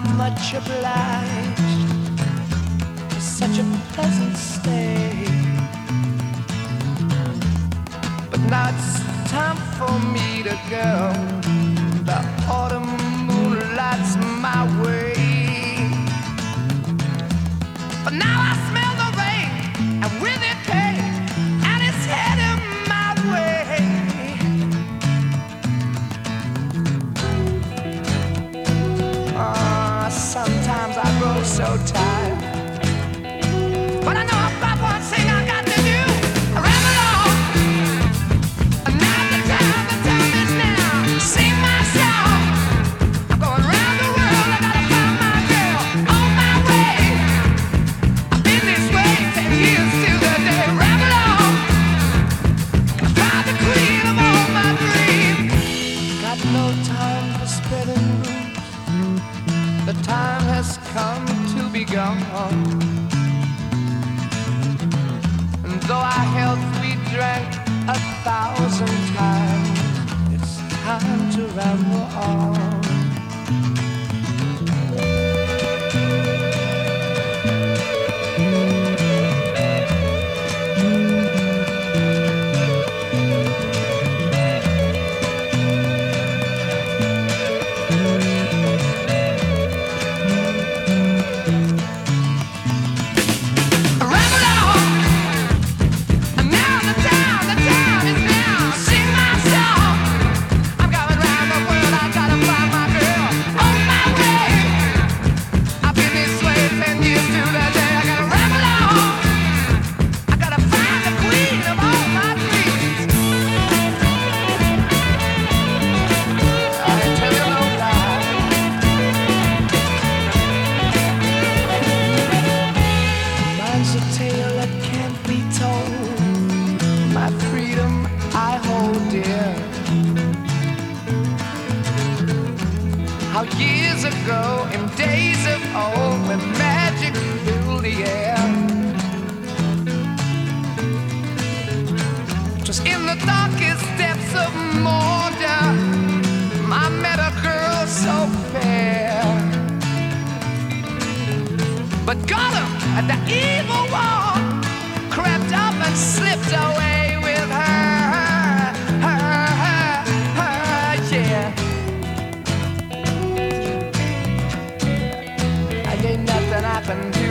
much obliged for such a pleasant stay. But now it's time for me to go. The autumn moonlight's my way. But now I smell the rain, and with it pain, and it's heading my way. Sometimes I grow so tired, but I know I've got one thing I got to do. I ramble on, and now the time is now. Sing my song, I'm going round the world. I gotta find my girl on my way. I've been this way 10 years till the day. Ramble on, gonna find the queen of all my dreams. Got no time for spreading rumors. The time has come to be gone. And though our health we drank 1,000 times, it's time to ramble on. How years ago, in days of old, when magic filled the air, just in the darkest depths of Mordor, I met a girl so fair. But Gollum, the evil one, crept up and slipped away with her, yeah. Ain't nothing I can do.